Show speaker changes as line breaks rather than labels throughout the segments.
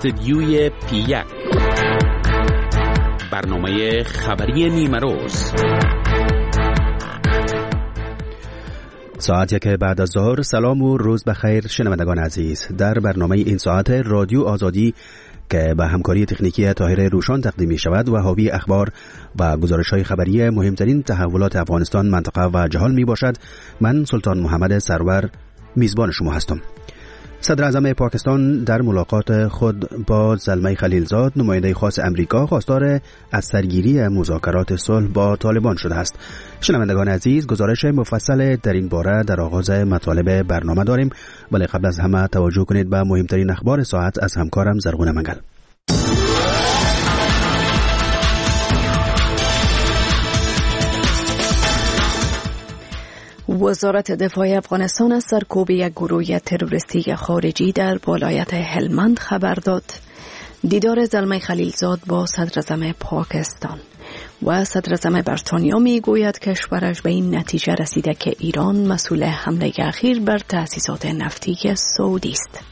استدیوی پی1 برنامه خبری نیمه روز.
ساعت 1 بعد از ظهر. سلام و روز بخیر شنوندگان عزیز. در برنامه این ساعت رادیو آزادی که به همکاری تکنیکی طاهر روشان تقدیم می شود و حاوی اخبار و گزارش‌های خبری مهمترین تحولات افغانستان، منطقه و جهان می باشد. من سلطان محمد سرور میزبان شما هستم. صدر اعظم پاکستان در ملاقات خود با زلمه خلیلزاد، نماینده خاص امریکا، خواستار از سرگیری مذاکرات صلح با طالبان شده است. شنوندگان عزیز، گزارش مفصل در این باره در آغاز مطالب برنامه داریم، ولی قبل از همه توجه کنید به مهمترین اخبار ساعت از همکارم زرغون منگل.
وزارت دفاع افغانستان از سرکوب یک گروه تروریستی خارجی در ولایت هلمند خبر داد. دیدار زلمه خلیلزاد با صدر اعظم پاکستان و صدر اعظم بریتانیا می گوید کشورش به این نتیجه رسیده که ایران مسئول حمله اخیر بر تأسیسات نفتی سعودی است.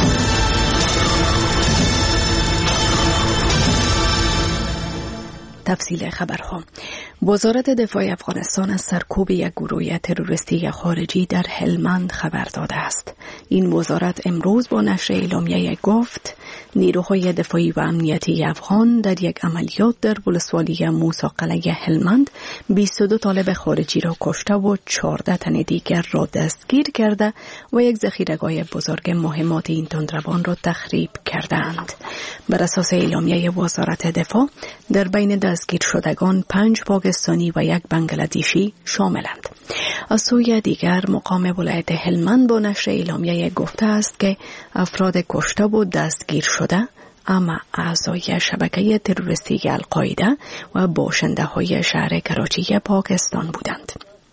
تفصیل خبرها. وزارت دفاع افغانستان از سرکوب یک گروه تروریستی خارجی در هلمند خبر داده است. این وزارت امروز با نشر اعلامیه گفت نیروهای دفاعی و امنیتی افغان در یک عملیات در ولسوالی موسی قلعه هلمند 22 طالب خارجی را کشته و 14 تن دیگر را دستگیر کرده و یک ذخیره‌گاه بزرگ مهمات این تندروان را تخریب کردند. بر اساس اعلامیه وزارت دفاع در بین دستگیر شدگان 5 پاکستانی و 1 بنگلادیشی شاملند. از سوی دیگر مقام ولایت هلمند با نشر اعلامیه گفته است که افراد کشته و دستگیر شده اما اعضای شبکه تروریستی القاعده و باشنده های شهر کراچی پاکستان بودند.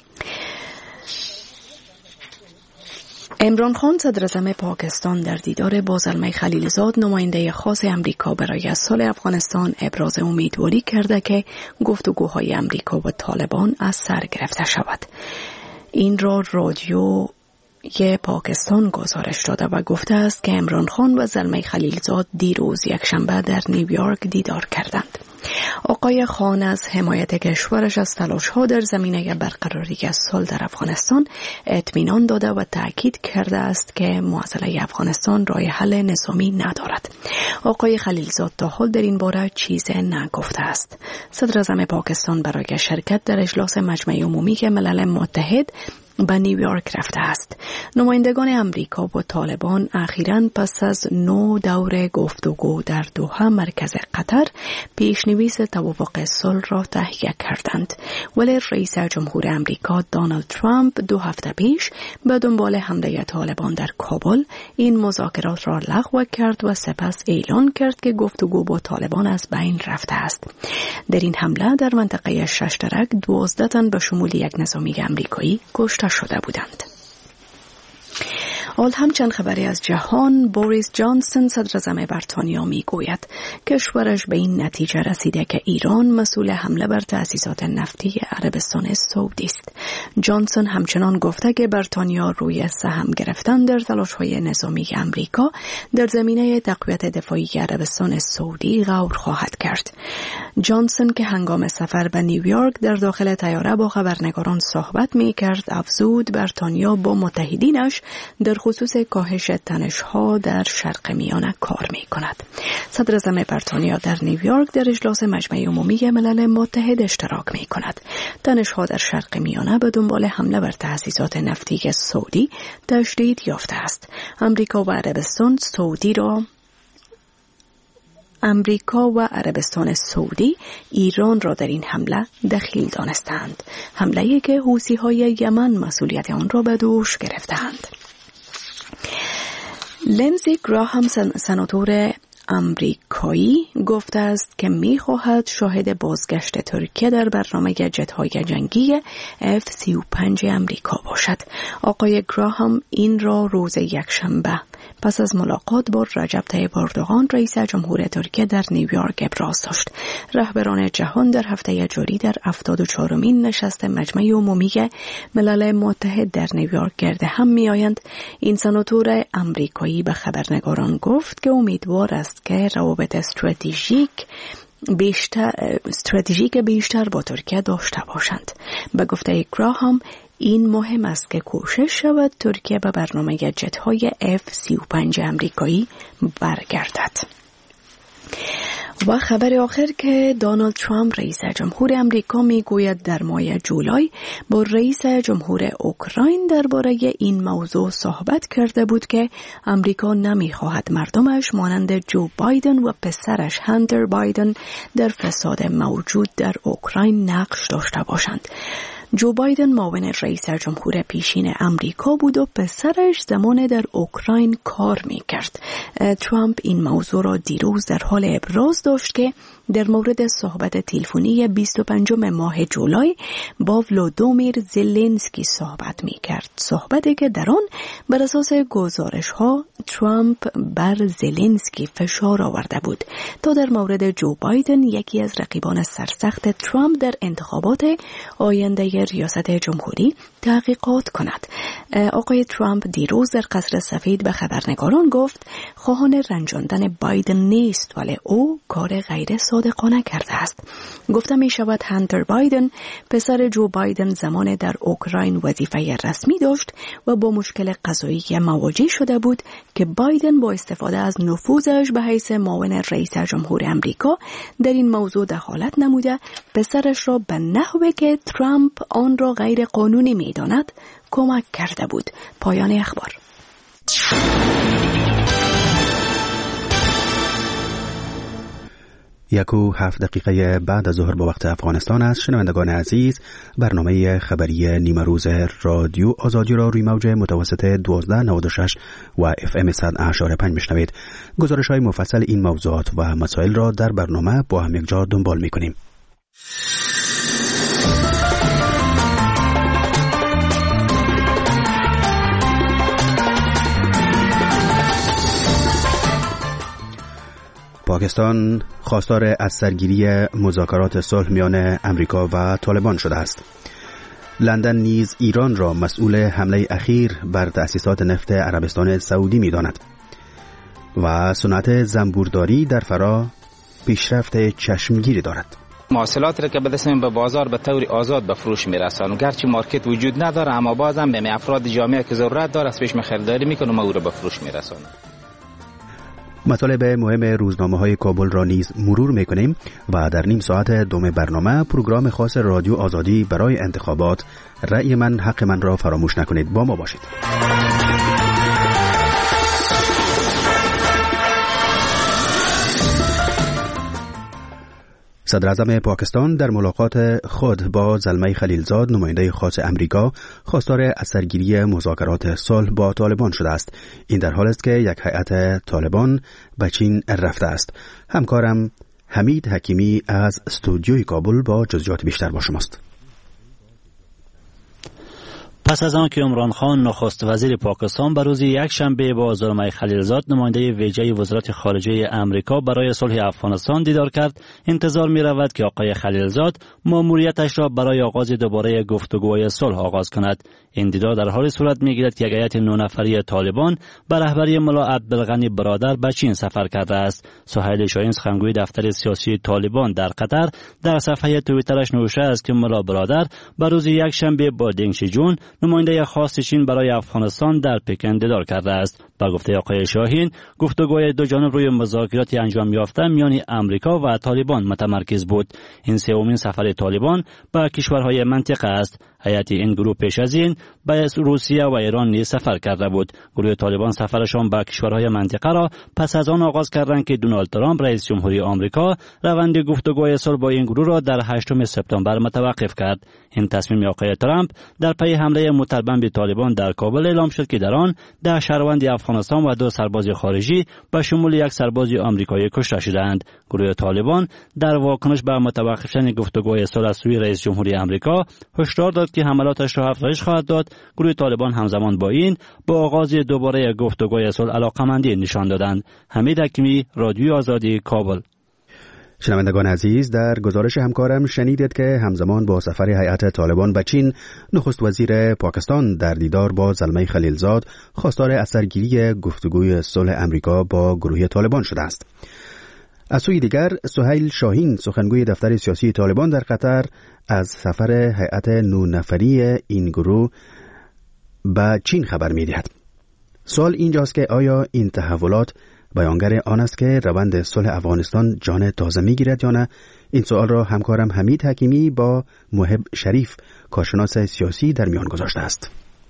عمران خان صدر اعظم پاکستان در دیدار با زلمه خلیلزاد، نماینده خاص امریکا برای صلح افغانستان، ابراز امیدواری کرده که گفتگوهای امریکا و طالبان از سر گرفته شود. این را رادیو پاکستان گزارش داده و گفته است که عمران خان و زلمه خلیلزاد دیروز یکشنبه در نیویورک دیدار کردند. آقای خان از حمایت کشورش از تلاش‌ها در زمینه برقراری صلح در افغانستان اطمینان داده و تأکید کرده است که معضله افغانستان راه حل نظامی ندارد. آقای خلیلزاد تا حال در این باره چیزی نگفته است. صدر اعظم پاکستان برای شرکت در اجلاس مجمع عمومی ملل متحد به نیویورک رفته است. نمایندگان امریکا و طالبان اخیراً پس از 9 دور گفتگو در دوحه مرکز قطر پیشنویس توافق صلح را تهیه کردند، ولی رئیس جمهور امریکا دونالد ترامپ 2 هفته پیش به دنبال حمله طالبان در کابل این مذاکرات را لغو کرد و سپس اعلان کرد که گفتگو با طالبان از بین رفته است. در این حمله در منطقه ششترک 12 تن به شمول 1 نظامی امریکایی کشته شده بودند. حال همچند خبری از جهان. بوریس جانسون صدر اعظم بریتانیا میگوید کشورش به این نتیجه رسیده که ایران مسئول حمله بر تأسیسات نفتی عربستان سعودی است. جانسون همچنان گفته که بریتانیا روی سهم گرفتن در تلاش‌های نظامی امریکا در زمینه تقویت دفاعی عربستان سعودی غور خواهد کرد. جانسون که هنگام سفر به نیویورک در داخل طیاره با خبرنگاران صحبت می‌کرد، افزود بریتانیا با متحدینش در خصوص کاهش تنش‌ها در شرق میانه کار می‌کند. صدر اعظم بریتانیا در نیویورک در اجلاس مجمع عمومی ملل متحد اشتراک می‌کند. تنش‌ها در شرق میانه به دنبال حمله بر تأسیسات نفتی سعودی تشدید یافته است. امریکا و عربستان سعودی ایران را در این حمله دخیل دانستند. حمله‌ای که حوثی‌های یمن مسئولیت آن را به دوش گرفتند. لینزی گراهام سناتور امریکایی گفته است که می‌خواهد شاهد بازگشت ترکیه در برنامه جت‌های جنگی F-35 امریکا باشد. آقای گراهام این را روز یکشنبه پس از ملاقات با رجب طیب اردوغان رئیس جمهور ترکیه در نیویورک ابراز داشت. رهبران جهان در هفته جاری در 74مین نشست مجمع عمومی ملل متحد در نیویورک گرد هم می‌آیند. این سناتور امریکایی به خبرنگاران گفت که امیدوار است که روابط استراتژیک بیشتر با ترکیه داشته باشند. به گفته گراهام این مهم است که کوشش شود ترکیه به برنامه جت‌های F-35 امریکایی برگردد. و خبر آخر که دونالد ترامپ رئیس جمهور امریکا میگوید در ماه جولای با رئیس جمهور اوکراین درباره این موضوع صحبت کرده بود که امریکا نمیخواهد مردمش مانند جو بایدن و پسرش هانتر بایدن در فساد موجود در اوکراین نقش داشته باشند. جو بایدن معاون رئیس جمهور پیشین امریکا بود و پسرش زمان در اوکراین کار میکرد. ترامپ این موضوع را دیروز در حال ابراز داشت که در مورد صحبت تلفنی 25 ماه جولای با ولودیمیر زلنسکی صحبت میکرد. صحبتی که در آن بر اساس گزارش ها ترامپ بر زلنسکی فشار آورده بود تا در مورد جو بایدن، یکی از رقیبان سرسخت ترامپ در انتخابات آینده ریاست جمهوری، تحقیقات کند. آقای ترامپ دیروز در قصر سفید به خبرنگاران گفت خواهان رنجاندن بایدن نیست، ولی او کار غیر صادقانه کرده است. گفته می شود هانتر بایدن پسر جو بایدن زمان در اوکراین وظیفه رسمی داشت و با مشکل قضایی مواجه شده بود که بایدن با استفاده از نفوذش به حیث معاون رئیس جمهور امریکا در این موضوع دخالت نموده پسرش را به نحوی که ترامپ آن را غیر قانونی می داند کمک کرده بود. پایان اخبار.
1:07 بعد از ظهر به وقت افغانستان است. شنوندگان عزیز، برنامه خبری نیمه روز رادیو آزادی را روی موج متوسط 1296 و FM 100.5 میشنوید. گزارش های مفصل این موضوعات و مسائل را در برنامه با هم یک جا دنبال میکنیم. پاکستان خواستار از سرگیری مذاکرات صلح میان امریکا و طالبان شده است. لندن نیز ایران را مسئول حمله اخیر بر تأسیسات نفت عربستان سعودی می‌داند و صنعت زنبورداری در فرا پیشرفت چشمگیری دارد.
محصولات را که به دست به بازار به طور آزاد به فروش میرسانم، گرچه مارکت وجود نداره اما بازم به افراد جامعه که ضرورت داره از پیش خریداری میکنم و او را به فروش میرسانم.
مطالب مهم روزنامه‌های کابل را نیز مرور می‌کنیم و در نیم ساعت دوم برنامه پروگرام خاص رادیو آزادی برای انتخابات رأی من حق من را فراموش نکنید. با ما باشید. صدر اعظم پاکستان در ملاقات خود با زلمه خلیلزاد نماینده خاص امریکا خواستار از سرگیری مذاکرات صلح با طالبان شده است. این در حالی است که یک هیئت طالبان به چین رفته است. همکارم حمید حکیمی از استودیوی کابل با جزئیات بیشتر با شماست.
پس از آن که عمران خان نخست وزیر پاکستان به روز یکشنبه با زلمه خلیلزاد نماینده ویژه وزارت خارجه امریکا برای صلح افغانستان دیدار کرد، انتظار می رود که آقای خلیلزاد مأموریتش را برای آغاز دوباره گفتگوهای صلح آغاز کند. این دیدار در حال صورت می گیرد که یک هیئت 9 نفری طالبان به رهبری ملا عبدالغنی برادر به چین سفر کرده است. سهیل شاهین سخنگوی دفتر سیاسی طالبان در قطر در صفحه توییترش نوشته است که ملا برادر به روز یکشنبه با دنگ شیجون نماینده خاص چین برای افغانستان در پکن دیدار کرده است. با گفته آقای شاهین، گفتگوهای دو جانب روی مذاکرات انجام یافته میان امریکا و طالبان متمرکز بود. این سومین سفر طالبان به کشورهای منطقه است. هیئت این گروه پیش از این به روسیه و ایران نیز سفر کرده بود. گروه طالبان سفرشان به کشورهای منطقه را پس از آن آغاز کردند که دونالد ترامپ رئیس جمهوری آمریکا روند گفتگوهای صلح با این گروه را در 8 سپتامبر متوقف کرد. این تصمیم آقای ترامپ در پی حمله متربم به طالبان در کابل اعلام شد که در آن 10 شهروند افغانستان و 2 سرباز خارجی به شمول 1 سرباز آمریکایی کشته شدند. گروه طالبان در واکنش به متوقف شدن گفتگوهای صلح از سوی رئیس جمهوری آمریکا هشدار داد که حملاتش را افزایش خواهد داد. گروه طالبان همزمان با این با آغاز دوباره گفتگوهای صلح علاقمندی نشان دادند. حمید حکیمی، رادیو آزادی، کابل.
شنوندگان عزیز، در گزارش همکارم شنیدید که همزمان با سفر هیئت طالبان به چین، نخست وزیر پاکستان در دیدار با زلمه خلیلزاد خواستار اثرگیری گفتگوی صلح امریکا با گروه طالبان شده است. از سوی دیگر، سهیل شاهین، سخنگوی دفتر سیاسی طالبان در قطر، از سفر هیئت 9 نفری این گروه به چین خبر می‌دهد. سوال اینجاست که آیا این تحولات بیانگر آن است که روند صلح افغانستان جان تازه می‌گیرد یا نه؟ این سوال را همکارم حمید حکیمی با محب شریف، کارشناس سیاسی، در میان گذاشته است.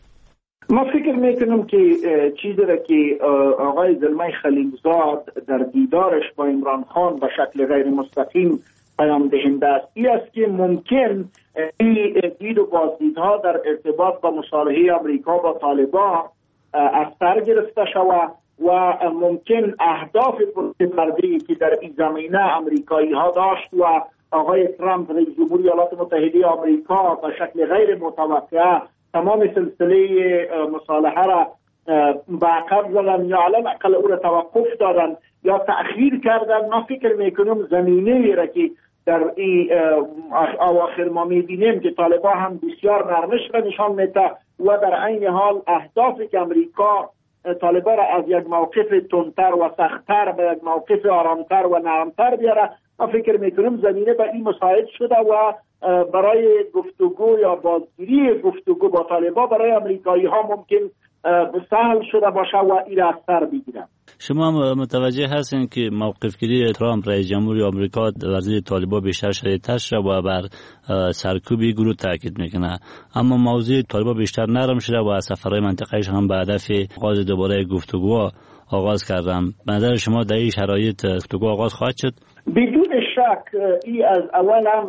ما فکر میکنم که چیزی را که آقای زلمه خلیلزاد در دیدارش با عمران خان به شکل غیر مستقیم پیام دهنده است، این است که ممکن این دید و بازدیدها در ارتباط با مصالحه آمریکا با طالبان از سر گرفته شود و ممکن اهداف پرتفردی که در این زمینه امریکایی ها داشت و آقای ترامپ رئیس جمهوری ایالات متحده آمریکا به شکل غیر متوقع تمام سلسله مصالحه را به عقب زدن یا علی الاقل او را توقف دادن یا تأخیر کردن. من فکر میکنم زمینه را که در این اواخر ما میبینیم که طالبان هم بسیار نرمش را نشان میده و در عین حال اهدافی که امریکا طالبان را از یک موقف تندتر و سختتر به یک موقف آرامتر و نرمتر بیاره، من فکر میکنم زمینه به این مساعد شده و برای گفتگو یا بازگیری گفتگو با طالبان برای امریکایی ها ممکن سهل شده باشه و این را از سر بگیرن.
شما هم متوجه هستین که موقفگیری ترامپ رئیس جمهوری آمریکا وزیر طالبان بیشتر شدیدتر شده و بر سرکوبی گروه تاکید میکنه، اما موضوع طالبان بیشتر نرم شده و سفرهای منطقه‌ایش هم به هدف آغاز دوباره گفتگو آغاز کردم. به نظر شما در این شرایط گفتگو آغاز خواهد شد؟
بدون شک این از اول هم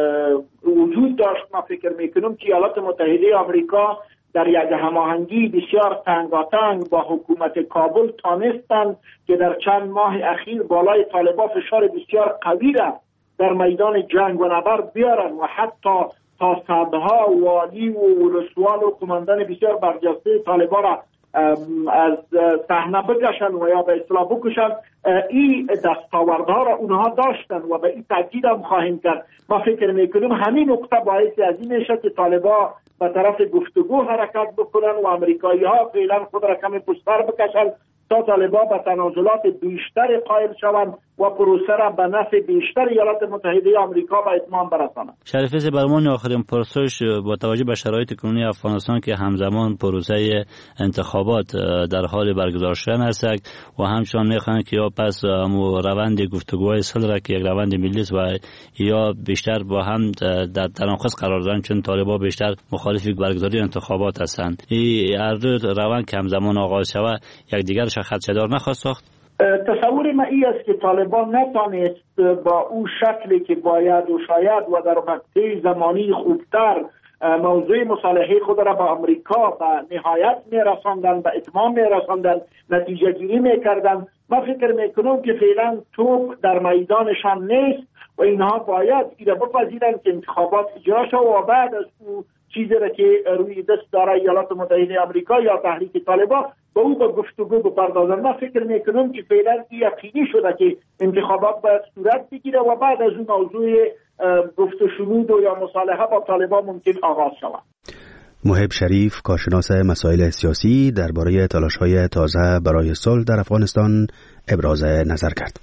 وجود داشت. من فکر میکنم که ایالات متحده آمریکا در یک هماهنگی بسیار تنگاتنگ با حکومت کابل تانستند که در چند ماه اخیر بالای طالبان فشار بسیار قوی را در میدان جنگ و نبرد بیارن و حتی تا صدها والی و ولسوال و قماندان بسیار برجسته طالبان را از صحنه بکشن و یا به اصطلاح بکشن. این دستاوردها را اونها داشتن و به این تاکید هم خواهیم کرد. ما فکر میکنیم همین نقطه باعث از این میشه که طالبان به طرف گفتگو حرکت بکنن و امریکایی ها فعلا خود را کمی پشت‌سر بکشن تا طالبان به تنازلات بیشتر قائل شوند و پروسه را به نفع بیشتر ایالات متحده آمریکا به اتمام برسانند.
شریف برمان، آخرین پرسش با توجه به شرایط کنونی افغانستان که همزمان پروسه انتخابات در حال برگزار شدن است و همچنان میخواهند که یا پس روند گفتگوهای صلح را که یک روند ملی است و یا بیشتر با هم در تناقض قرار دارند چون طالبان بیشتر مخالف برگزاری انتخابات هستند، این هر دو روند که همزمان آغاز شود یکدیگر خدشه‌دار نخواهد ساخت؟
تصور من این است که طالبان نتانست با او شکلی که باید و شاید و در مقطع زمانی خوبتر موضوع مصالحه خود را با امریکا به نهایت میرساندن، به اتمام میرساندن، نتیجه گیری میکردن. من فکر میکنم که فعلا توپ در میدانشان نیست و اینها باید ایره بپذیرن که انتخابات اجرا شد و بعد از او چیزی را که روی دست داره ایالات متحده آمریکا یا تحریک طالبان با او به گفتگو بپردازن. من فکر میکنم که فعلا یقینی شده که انتخابات باید صورت بگیره و بعد از اون موضوع گفت و شنود و یا مصالحه با طالبان ممکن آغاز شود.
محب شریف، کارشناس مسائل سیاسی، درباره تلاش‌های تازه برای صلح در افغانستان ابراز نظر کرد.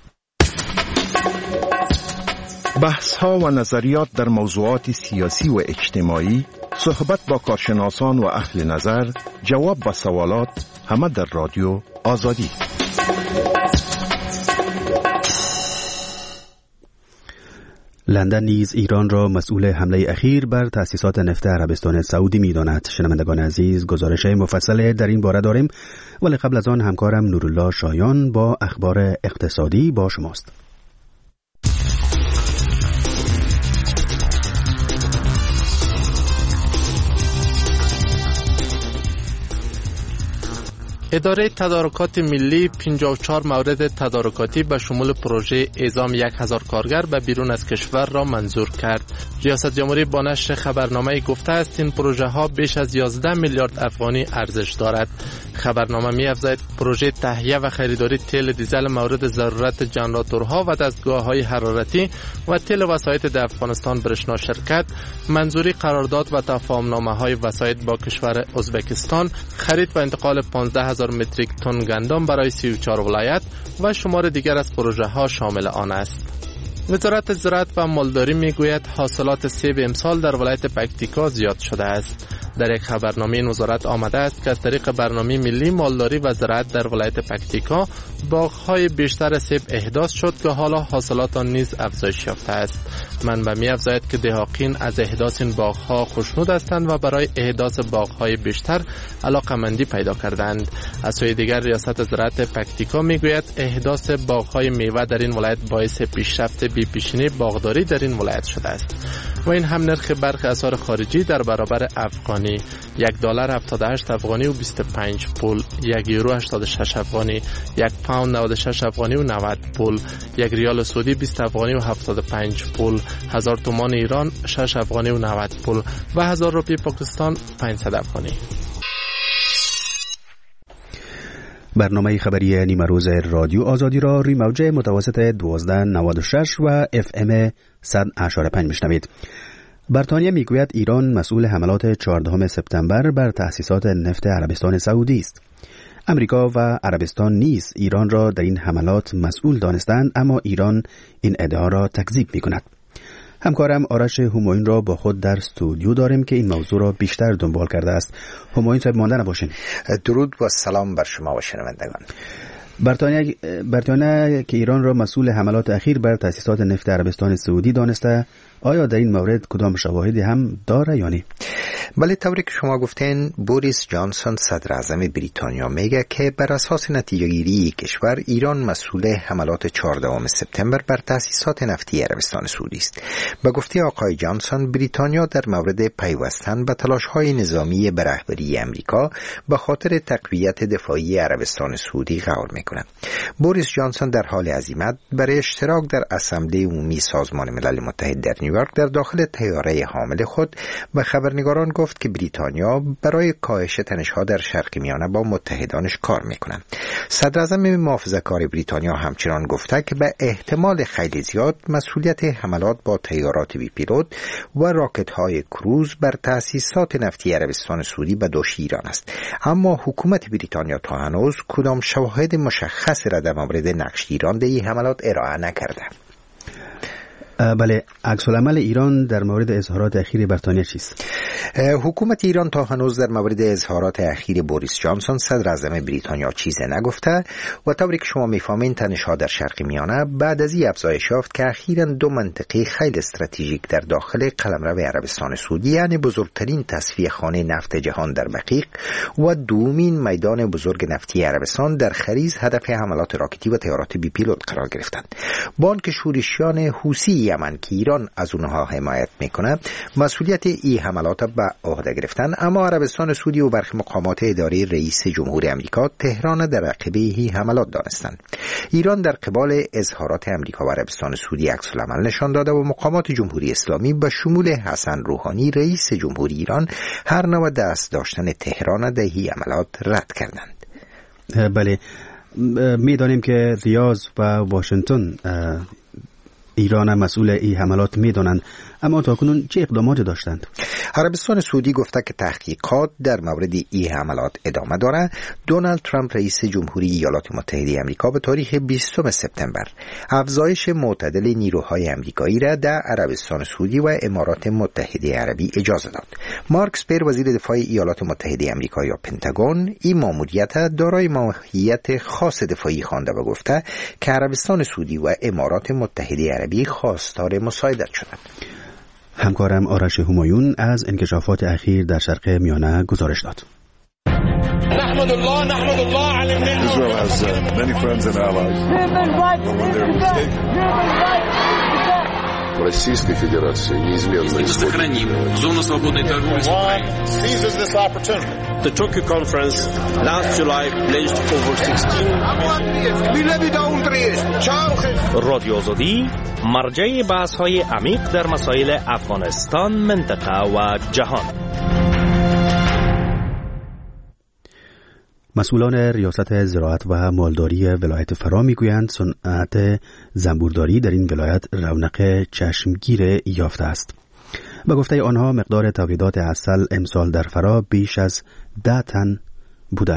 بحث‌ها و نظریات در موضوعات سیاسی و اجتماعی، صحبت با کارشناسان و اهل نظر، جواب به سوالات، همه در رادیو آزادی.
لندن نیز ایران را مسئول حمله اخیر بر تأسیسات نفت عربستان سعودی می‌داند. شنوندگان عزیز، گزارش مفصل در این باره داریم، ولی قبل از آن همکارم نورالله شایان با اخبار اقتصادی با شماست.
اداره تدارکات ملی 54 مورد تدارکاتی به شمول پروژه اعزام 1000 کارگر به بیرون از کشور را منظور کرد. ریاست جمهوری با نشر خبرنامه گفته است این پروژه ها بیش از 11 میلیارد افغانی ارزش دارد. خبرنامه می افزاید پروژه تهیه و خریداری تیل دیزل مورد ضرورت جنراتورها و دستگاه‌های حرارتی و تیل وسایط در افغانستان برشنا شرکت منظوری قرارداد و تفاهم‌نامه‌های وسایط با کشور ازبکستان، خرید و انتقال 15000 متریک تن گندم برای 34 ولایت و شمار دیگر از پروژه ها شامل آن است. وزارت زراعت و مالداری میگوید حاصلات سیب امسال در ولایت پکتیکا زیاد شده است. در یک خبرنامه این وزارت آمده است که از طریق برنامه ملی مالداری و زراعت در ولایت پکتیکا باغ‌های بیشتر سیب احداث شد که حالا حاصلات آن نیز افزایش یافته است. منبع می‌افزاید که دهاقین از احداث این باغ‌ها خوشنود هستند و برای احداث باغ‌های بیشتر علاقه‌مندی پیدا کردند. از سوی دیگر ریاست زراعت پکتیکا میگوید احداث باغ‌های میوه در این ولایت باعث پیشرفت بی‌پیشینی باغداری در این ولایت شده است. و این هم نرخ برخی اسعار خارجی در برابر افغانی: $1.78 افغانی و 25 پول، €1 86 افغانی، £1 96 افغانی و 90 پول، $1 سعودی 20 افغانی و 75 پول، 1000 تومان ایران 6 افغانی و 90 پول و 1000 روپیه پاکستان 500 افغانی.
برنامه خبری نیمه روز رادیو آزادی را روی موج متوسط 1296 و FM 100.5 میشنوید. بریتانیا میگوید ایران مسئول حملات 14 سپتامبر بر تأسیسات نفت عربستان سعودی است. امریکا و عربستان نیز ایران را در این حملات مسئول دانستند، اما ایران این ادعا را تکذیب میکند. همکارم آرش همایون را با خود در استودیو داریم که این موضوع را بیشتر دنبال کرده است. همایون صاحب مانده نباشین.
درود و سلام بر شما و شنوندگان.
بریتانیا که ایران را مسئول حملات اخیر بر تأسیسات نفت عربستان سعودی دانسته، آیا در این مورد کدام شواهدی هم داره یا نه؟
بله، طوری که شما گفتین، بوریس جانسون صدر اعظم بریتانیا میگه که بر اساس نتیجه گیری کشور ایران مسئول حملات 14 سپتامبر بر تأسیسات نفتی عربستان سعودی است. به گفته آقای جانسون، بریتانیا در مورد پیوستن به تلاش‌های نظامی به رهبری امریکا به خاطر تقویت دفاعی عربستان سعودی قرار میکنه. بوریس جانسون در حال عزیمت برای اشتراک در اسمبلی عمومی سازمان ملل متحد در نیویورک در داخل طیاره حامل خود به خبرنگاران گفت که بریتانیا برای کاهش تنش‌ها در شرق میانه با متحدانش کار میکنه. صدر اعظم محافظه‌کار بریتانیا همچنان گفته که به احتمال خیلی زیاد مسئولیت حملات با طیارات بی پیلوت و راکت‌های کروز بر تأسیسات نفتی عربستان سعودی به دوش ایران است، اما حکومت بریتانیا تا هنوز کدام شواهد مشخص را در مورد نقش ایران در این حملات ارائه نکرده.
بله، عکس العمل ایران در مورد اظهارات اخیر بریتانیا چیست؟
حکومت ایران تا هنوز در مورد اظهارات اخیر بوریس جانسون صدر اعظم بریتانیا چیزی نگفته و طوری که شما میفهمین تنش‌ها در شرق میانه بعد از این افزایش یافت که اخیراً دو منطقه خیلی استراتژیک در داخل قلمرو عربستان سعودی، یعنی بزرگترین تصفیه خانه نفت جهان در بقیق و دومین میدان بزرگ نفتی عربستان در خریز، هدف حملات راکتی و طیارات بی پیلوت قرار گرفتند. بانک شورشیان حوثی یمن که ایران از اونها حمایت میکنه مسئولیت این حملات به عهده گرفتن، اما عربستان سعودی و برخی مقامات اداری رئیس جمهور امریکا تهران در عقبه این حملات دانستند. ایران در قبال اظهارات امریکا و عربستان سعودی عکس العمل نشان داده و مقامات جمهوری اسلامی به شمول حسن روحانی رئیس جمهوری ایران هر نوع دست داشتن تهران در این حملات رد کردند.
بله، میدانیم که ریاض و واشنگتن ایران مسئول این حملات میدانند، اما تاکنون چه اقداماتی داشتند؟
عربستان سعودی گفته که تحقیقات در مورد این حملات ادامه داره. دونالد ترامپ رئیس جمهوری ایالات متحده آمریکا به تاریخ 20 سپتامبر افزایش معتدل نیروهای آمریکایی را در عربستان سعودی و امارات متحده عربی اجازه داد. مارک اسپر وزیر دفاع ایالات متحده آمریکا یا پنتاگون این ماموریت دارای ماهیت خاص دفاعی خوانده و گفته که عربستان سعودی و امارات متحده عربی خواستار مساعدت شدند.
همکارم آرش همایون از انکشافات اخیر در شرق میانه گزارش داد.
نحمد الله علی النعمة. Israel has many friends and allies.
Российской Федерации неизменно
сохраним зону свободной торговли с Украиной.
The Tokyo Conference last July pledged over 16
رادیو آزادی مرجع بحث‌های عمیق در مسائل افغانستان، منطقه و جهان.
مسئولان ریاست زراعت و مالداری ولایت فرا میگویند صنعت زنبورداری در این ولایت رونق چشمگیر یافته است. به گفته آنها مقدار تولیدات عسل امسال در فرا بیش از 10 تن بوده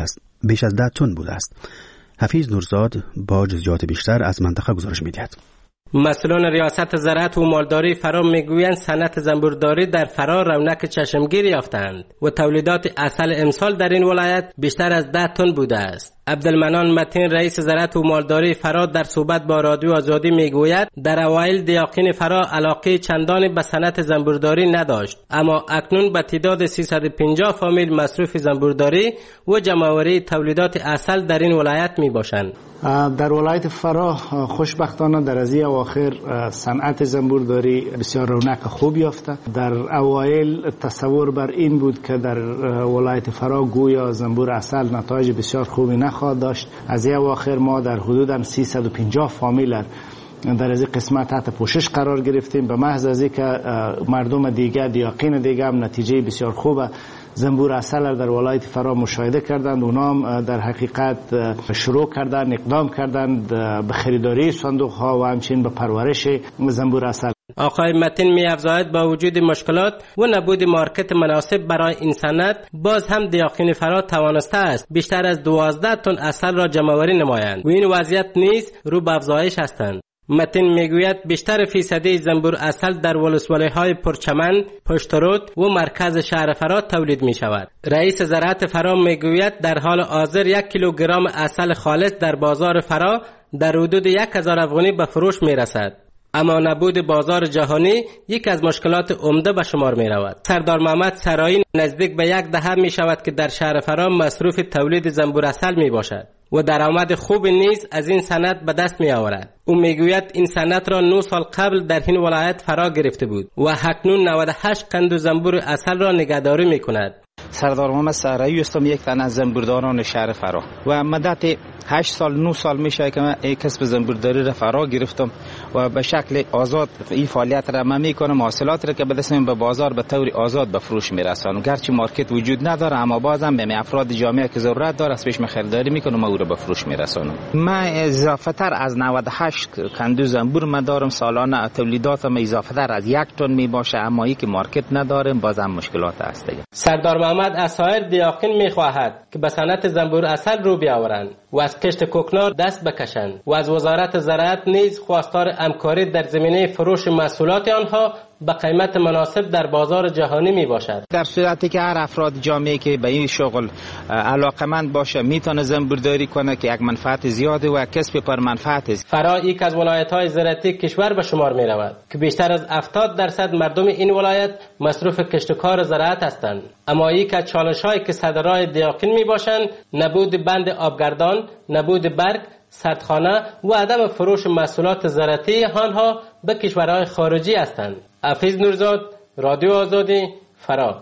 است. حفیظ نورزاد با جزئیات بیشتر از منطقه گزارش می‌دهد.
مسئولان ریاست زراعت و مالداری فرا میگویند صنعت زنبورداری در فرا رونق چشمگیر یافتند و تولیدات عسل امسال در این ولایت بیشتر از 10 تن بوده است. عبدالمنان متین رئیس زراعت و مالداری فرا در صحبت با رادیو آزادی میگوید در اوایل دیاقین فرا علاقه چندانی به صنعت زنبورداری نداشت، اما اکنون به تعداد 350 فامیل مصروف زنبورداری و جمع‌آوری تولیدات عسل در این ولایت میباشند.
در ولایت فرا خوشبختانه در از اواخر صنعت زنبورداری بسیار رونق خوب یافته. در اوایل تصور بر این بود که در ولایت فرا گویا زنبور عسل نتایج بسیار خوبی نخواهد داشت. از اواخر ما در حدود 350 فامیل در از قسمت تحت پوشش قرار گرفتیم، به محض از اینکه مردم دیگه دیاقین دیگه هم نتیجه بسیار خوبه زنبور عسل در ولایت فرا مشاهده کردند. اونا هم در حقیقت شروع کردند، اقدام کردند به خریداری صندوق ها و همچنین به پرورش زنبور عسل.
آقای متین می افزاید با وجود مشکلات و نبود مارکت مناسب برای این صنعت، باز هم دیاقین فرا توانسته است بیشتر از 12 تن عسل را جمع‌آوری نمایند و این وضعیت نیز رو به افزایش هستند. متین میگوید بیشتر فیصدی زنبور عسل در ولسوالی‌های پرچمن، پشترود و مرکز شهر فرا تولید می شود. رئیس زراعت فرا میگوید در حال حاضر 1 کیلوگرم عسل خالص در بازار فرا در حدود 1000 افغانی به فروش می رسد. اما نبود بازار جهانی یک از مشکلات عمده به شمار می رود. سردار محمد سرایی نزدیک به 1 دهه می شود که در شهر فرا مصروف تولید زنبور عسل می باشد و درآمد خوب نیز از این صنعت به دست می آورد. او میگوید این صنعت را 9 سال قبل در این ولایت فرا گرفته بود و اکنون 98 قند زنبور عسل را نگهداری می کند.
سردار محمد سرایی هستم، یک تن از زنبورداران شهر فرا و مدت 8 سال 9 سال میشه که من کسب زنبورداری را فرا گرفتم و به شکل آزاد این فعالیت را من میکنم. حاصلات را که به دست به بازار به طور آزاد به فروش میرسانم. گرچه مارکت وجود نداره اما بازم به افراد جامعه که ضرورت داره پیش خریداری میکنم و او را به فروش میرسانم. من اضافه تر از 98 کندو زنبور من دارم. سالانه تولیداتم اضافه تر از 1 تن میباشه، اما ای که مارکت ندارم بازم مشکلات هست.
سردار محمد از سایر دیاقین میخواهد که به صنعت زنبور عسل رو بیاورند و از کشت کوکنار دست بکشند و از وزارت زراعت نیز خواستار همکاری در زمینه فروش محصولات آنها به قیمت مناسب در بازار جهانی می باشد.
در صورتی که هر افراد جامعه که به این شغل علاقمند باشه میتونه زنبورداری کنه که یک منفعت زیاده و کسب پر منفعت است.
فرا یک از ولایت‌های زراعتی کشور به شمار می رود که بیشتر از 70% مردم این ولایت مصروف کشتکار زراعت هستند. اما یک از چالش‌هایی که صدرای دیاقین می باشند نبود بند آبگردان، نبود برگ، سردخانه و عدم فروش محصولات زراعتی آنها به کشورهای خارجی هستند. حفیظ نورزاد، رادیو آزادی، فرا.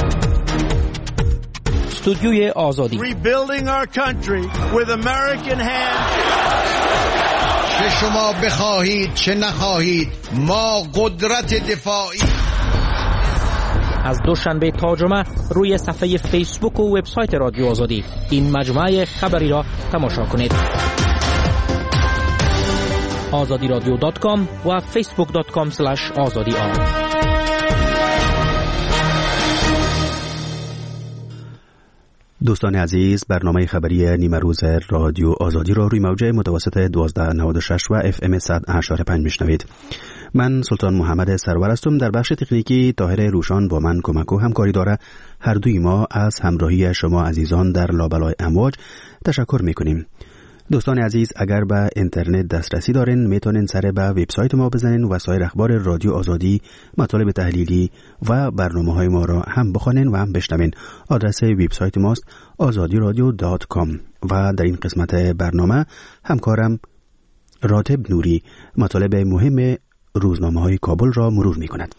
استودیوی آزادی.
Rebuilding our country with American hands.
چه شما بخواهید چه نخواهید ما قدرت دفاعی.
از دوشنبه تا جمعه روی صفحه فیسبوک و وبسایت رادیو آزادی این مجموعه خبری را تماشا کنید. azadiradio.com و facebook.com/azadi.
دوستان عزیز، برنامه خبری نیمه روز رادیو آزادی را روی موجه متوسط 1296 و FM 100.5 میشنوید. من سلطان محمد سرور هستم. در بخش تکنیکی طاهر روشان با من کمک و همکاری داره. هر دوی ما از همراهی شما عزیزان در لابلای امواج تشکر میکنیم. دوستان عزیز، اگر به اینترنت دسترسی دارین میتونین سر به وبسایت ما بزنین و سایر اخبار رادیو آزادی، مطالب تحلیلی و برنامه‌های ما را هم بخونین و هم بشنوین. آدرس وبسایت ماست azadiradio.com و در این قسمت برنامه همکارم راتب نوری مطالب مهم روزنامه‌های کابل را مرور می‌کند.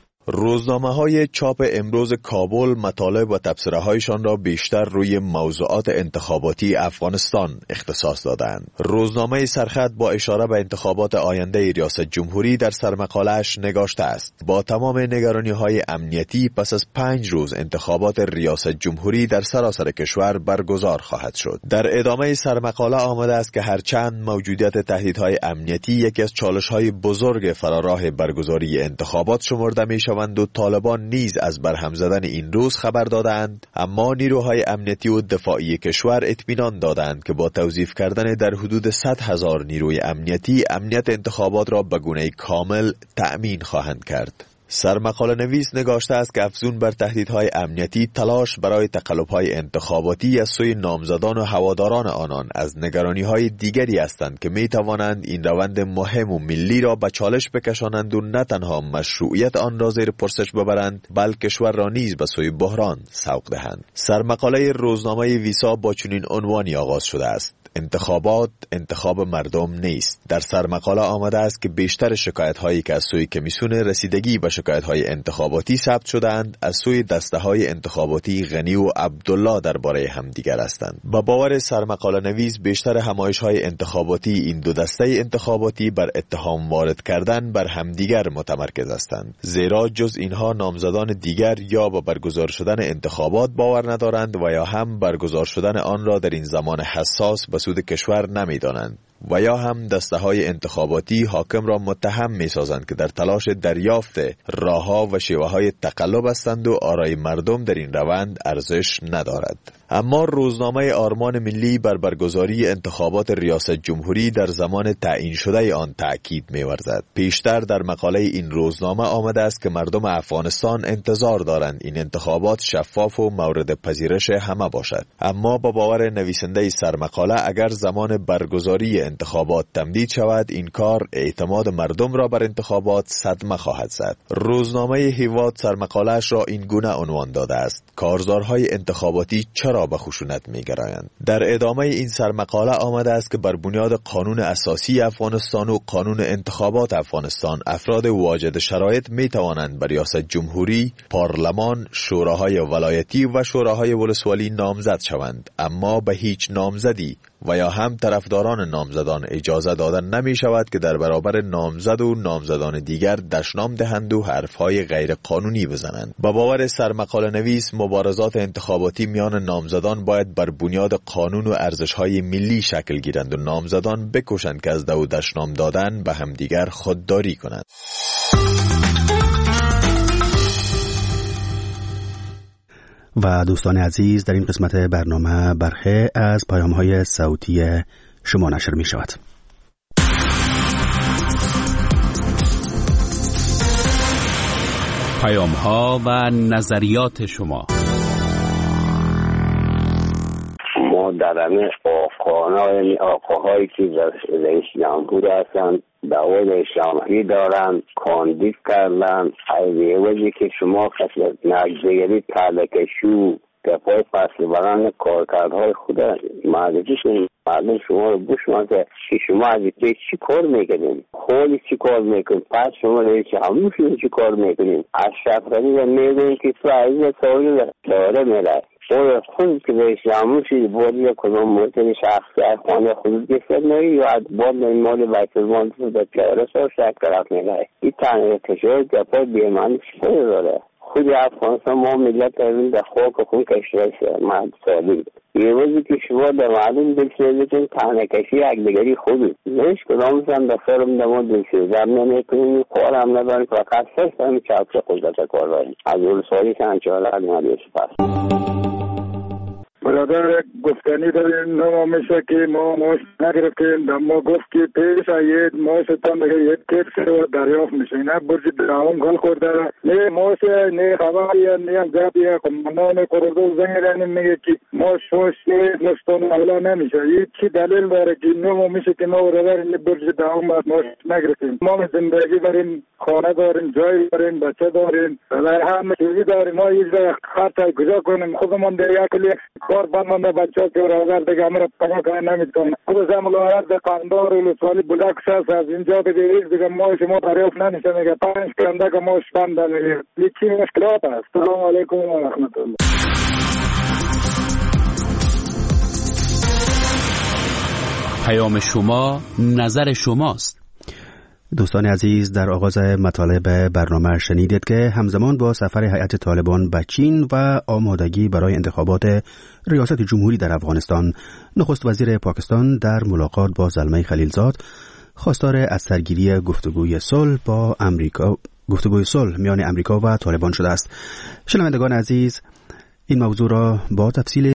روزنامه‌های چاپ امروز کابل مطالب و تبصره‌هایشان را بیشتر روی موضوعات انتخاباتی افغانستان اختصاص دادند. روزنامه سرخط با اشاره به انتخابات آینده ریاست جمهوری در سرمقاله‌اش نگاشته است: با تمام نگرانی‌های امنیتی پس از 5 روز انتخابات ریاست جمهوری در سراسر کشور برگزار خواهد شد. در ادامه سرمقاله آمده است که هرچند موجودیت تهدیدهای امنیتی یکی از چالش‌های بزرگ فراراه برگزاری انتخابات شمرده می‌شود و طالبان نیز از برهم زدن این روز خبر دادند، اما نیروهای امنیتی و دفاعی کشور اطمینان دادند که با توظیف کردن در حدود 100,000 نیروی امنیتی امنیت انتخابات را به گونه کامل تأمین خواهند کرد. سرمقاله نویس نگاشته است که افزون بر تهدیدهای امنیتی، تلاش برای تقلب‌های انتخاباتی از سوی نامزدان و هواداران آنان از نگرانی‌های دیگری هستند که می‌توانند این روند مهم و ملی را به چالش بکشانند و نه تنها مشروعیت آن را زیر پرسش ببرند بلکه کشور را نیز به سوی بحران سوق دهند. سرمقاله روزنامه ویسا با چنین عنوانی آغاز شده است: انتخابات انتخاب مردم نیست. در سرمقاله آمده است که بیشتر شکایت‌هایی که از سوی کمیسیون رسیدگی به شکایت‌های انتخاباتی ثبت شده‌اند از سوی دسته‌های انتخاباتی غنی و عبدالله درباره همدیگر هستند. با باور سرمقاله نویس بیشتر همایش‌های انتخاباتی این دو دسته انتخاباتی بر اتهام وارد کردن بر همدیگر متمرکز هستند، زیرا جز اینها نامزدان دیگر یا با برگزار شدن انتخابات باور ندارند و یا هم برگزار شدن آن را در این زمان حساس به سود کشور نمی‌دانند و یا هم دسته‌های انتخاباتی حاکم را متهم می‌سازند که در تلاش دریافت راه‌ها و شیوه‌های تقلب هستند و آرای مردم در این روند ارزش ندارد. اما روزنامه آرمان ملی بر برگزاری انتخابات ریاست جمهوری در زمان تعیین شده آن تأکید می‌ورزد. پیشتر در مقاله این روزنامه آمده است که مردم افغانستان انتظار دارند این انتخابات شفاف و مورد پذیرش همه باشد. اما با باور نویسنده سرمقاله اگر زمان برگزاری انتخابات تمدید شود این کار اعتماد مردم را بر انتخابات صدمه خواهد زد. روزنامه هیواد سرمقاله‌اش را این گونه عنوان داده است: کارزارهای انتخاباتی چرا به خشونت می‌گرایند؟ در ادامه این سرمقاله آمده است که بر بنیاد قانون اساسی افغانستان و قانون انتخابات افغانستان افراد واجد شرایط می‌توانند بر ریاست جمهوری، پارلمان، شوراهای ولایتی و شوراهای ولسوالی نامزد شوند، اما به هیچ نامزدی و یا هم طرفداران نامزدان اجازه دادن نمی شود که در برابر نامزد و نامزدان دیگر دشنام دهند و حرفهای غیر قانونی بزنند. با باور سرمقاله نویس مبارزات انتخاباتی میان نامزدان باید بر بنیاد قانون و ارزش‌های ملی شکل گیرند و نامزدان بکوشند که از دو دشنام دادن به همدیگر خودداری کنند.
و دوستان عزیز، در این قسمت برنامه برخی از پیام‌های صوتی شما نشر می شود.
پیام‌ها و نظریات شما.
ما در همه آقاهایی که رئیس جمهور هستند دعوت شمالی دارند، کاندید کردند، عوضی که شما خصوص نگذاری تلکشو دفاع فصل بران کارکردهای خود معرفی کنید. مردم شما رو بشنوند که شما از این چی کار میکنید، خودی چی کار میکنید، پس شما رئیس جمهور چی کار میکنید. از شفقتی و میگویید که تو عزیز سالی داره میره او خود که رئیس جمهور شید بود یا کدام موطن شخصی از خانه خود گفت نهی یا از بود نمیمال بیت المال به چهره سال شک طرف میره. این تنه کشور دفاع بیمانی چی داره. خود افغانستان ما ملت این در خاک خون کشور مرد سالی یه روزی که شما در معلوم دلسوزتون تنه کشی اگدگری خودی نیش کدام سن دفترم دمون دلسوزم نمیکنیم کار هم نداریم فقط سست همین چاپچه قدرت کار داریم. از اول سالی سنچاله از مالیش پس
برادر گفتنی داریم نما میشه که ما ماش نگرفتیم. ما گفت که پیش آید ماشتان دیگه یک کیف رو دریافت میشه. نه برج درام گل خورده نه ماش نه خبری نه جابی کمانان کردو زنگرانی میگه که ماش نستون اولا نمیشه. این چی دلیل داره که نما میشه که ما برادر برج درام ماش نگرفتیم. ما زندگی داریم، خانه داریم، جای داریم، بچه داریم، همه چیزی داریم. ما یه خاطر گذار کنیم خودمون در یک کار بند بچه‌ها که برادر دیگه امر پناه کنه نمیتونه. خود هم ولایت قندهار ولسوالی بلکس هست از اینجا دیگه ما شما دریافت نمیشه میگه 5 کنده که ما بند میگه. یکی مشکلات است. سلام علیکم و رحمت الله.
پیام شما نظر شماست.
دوستان عزیز، در آغاز مطالب برنامه شنیدید که همزمان با سفر هیئت طالبان به چین و آمادگی برای انتخابات ریاست جمهوری در افغانستان، نخست وزیر پاکستان در ملاقات با زلمه خلیلزاد خواستار از سرگیری گفتگوی صلح میان امریکا و طالبان شده است. شنوندگان عزیز، این موضوع را با تفصیل